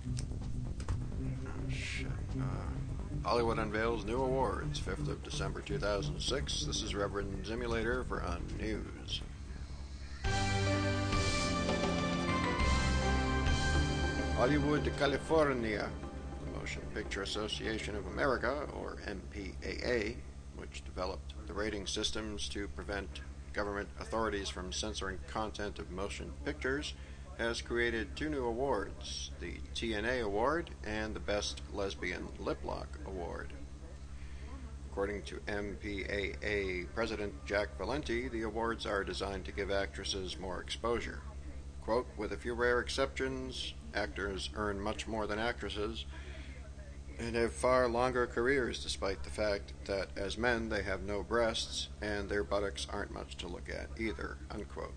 Oh, shit. Hollywood unveils new awards, 5th of December 2006. This is Reverend Simulator for Unnews. Hollywood, California. The Motion Picture Association of America, or MPAA, which developed the rating systems to prevent government authorities from censoring content of motion pictures, has created two new awards, the TNA Award and the Best Lesbian Lip Lock Award. According to MPAA President Jack Valenti, the awards are designed to give actresses more exposure. Quote, with a few rare exceptions, actors earn much more than actresses and have far longer careers, despite the fact that as men they have no breasts and their buttocks aren't much to look at either, unquote.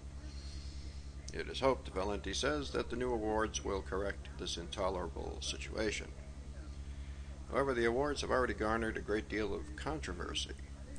It is hoped, Valenti says, that the new awards will correct this intolerable situation. However, the awards have already garnered a great deal of controversy.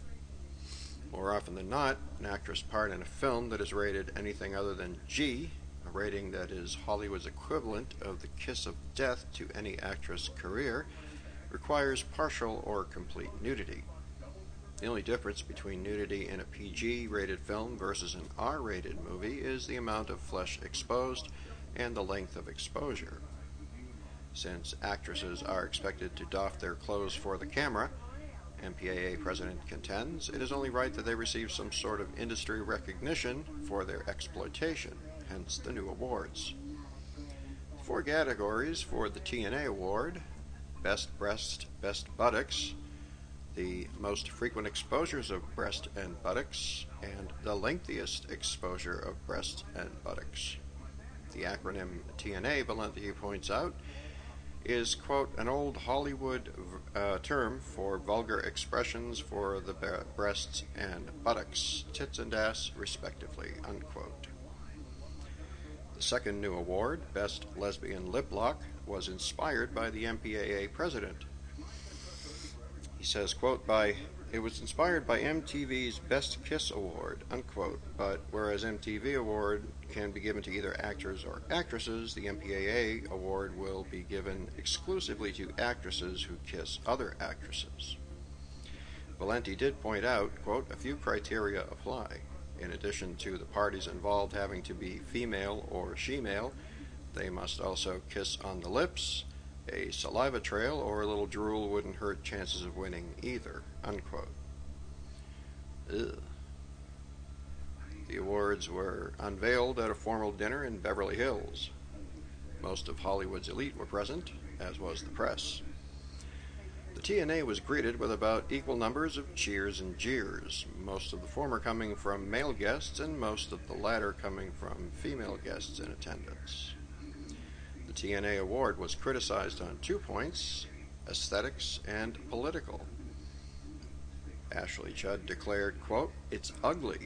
More often than not, an actress' part in a film that is rated anything other than G, a rating that is Hollywood's equivalent of the kiss of death to any actress' career, requires partial or complete nudity. The only difference between nudity in a PG-rated film versus an R-rated movie is the amount of flesh exposed and the length of exposure. Since actresses are expected to doff their clothes for the camera, MPAA President contends it is only right that they receive some sort of industry recognition for their exploitation, hence the new awards. 4 categories for the TNA Award: Best Breast, Best Buttocks, the most frequent exposures of breast and buttocks, and the lengthiest exposure of breast and buttocks. The acronym TNA, Valenti points out, is, quote, an old Hollywood term for vulgar expressions for the breasts and buttocks, tits and ass, respectively, unquote. The second new award, Best Lesbian Lip Lock, was inspired by the MPAA president. He says, quote, it was inspired by MTV's Best Kiss Award, unquote, but whereas MTV Award can be given to either actors or actresses, the MPAA Award will be given exclusively to actresses who kiss other actresses. Valenti did point out, quote, a few criteria apply. In addition to the parties involved having to be female or she-male, they must also kiss on the lips. A saliva trail or a little drool wouldn't hurt chances of winning either, unquote. Ugh. The awards were unveiled at a formal dinner in Beverly Hills. Most of Hollywood's elite were present, as was the press. The TNA was greeted with about equal numbers of cheers and jeers, most of the former coming from male guests and most of the latter coming from female guests in attendance. The TNA Award was criticized on 2 points, aesthetics and political. Ashley Judd declared, quote, it's ugly.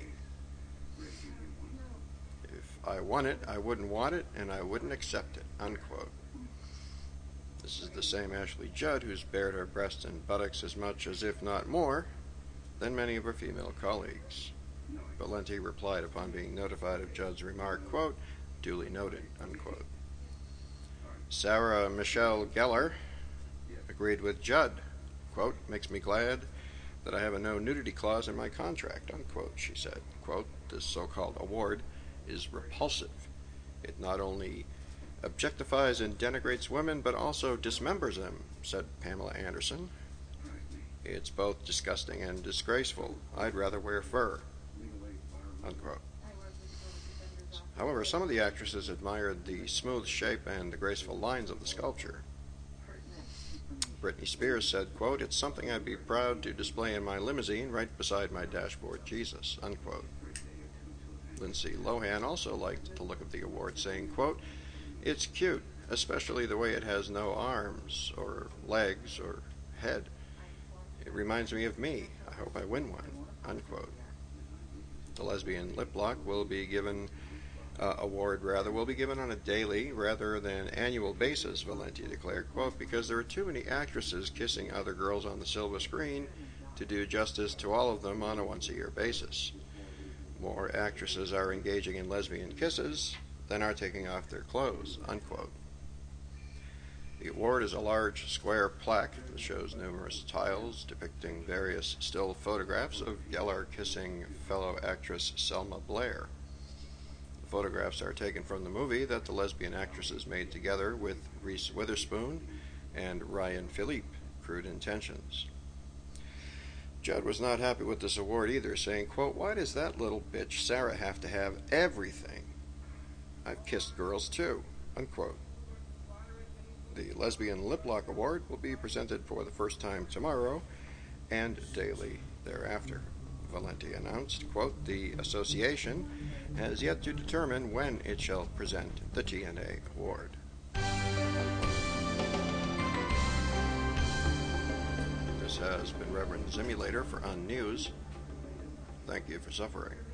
If I won it, I wouldn't want it and I wouldn't accept it, unquote. This is the same Ashley Judd who's bared her breasts and buttocks as much as, if not more, than many of her female colleagues. Valenti replied upon being notified of Judd's remark, quote, duly noted, unquote. Sarah Michelle Gellar agreed with Judd, quote, makes me glad that I have a no nudity clause in my contract, unquote, she said, quote, this so-called award is repulsive. It not only objectifies and denigrates women, but also dismembers them, said Pamela Anderson. It's both disgusting and disgraceful. I'd rather wear fur, unquote. However, some of the actresses admired the smooth shape and the graceful lines of the sculpture. Britney Spears said, quote, it's something I'd be proud to display in my limousine right beside my dashboard Jesus, unquote. Lindsay Lohan also liked the look of the award, saying, quote, it's cute, especially the way it has no arms or legs or head. It reminds me of me. I hope I win one, unquote. The lesbian lip lock will be given will be given on a daily rather than annual basis, Valenti declared, quote, because there are too many actresses kissing other girls on the silver screen to do justice to all of them on a once-a-year basis. More actresses are engaging in lesbian kisses than are taking off their clothes, unquote. The award is a large square plaque that shows numerous tiles depicting various still photographs of Gellar kissing fellow actress Selma Blair. The photographs are taken from the movie that the lesbian actresses made together with Reese Witherspoon and Ryan Phillippe, Crude Intentions. Judd was not happy with this award either, saying, quote, "Why does that little bitch Sarah have to have everything? I've kissed girls too," unquote. The Lesbian Lip Lock Award will be presented for the first time tomorrow and daily thereafter. Valenti announced, quote, "The association has yet to determine when it shall present the TNA award." This has been Reverend Zimulator for On News. Thank you for suffering.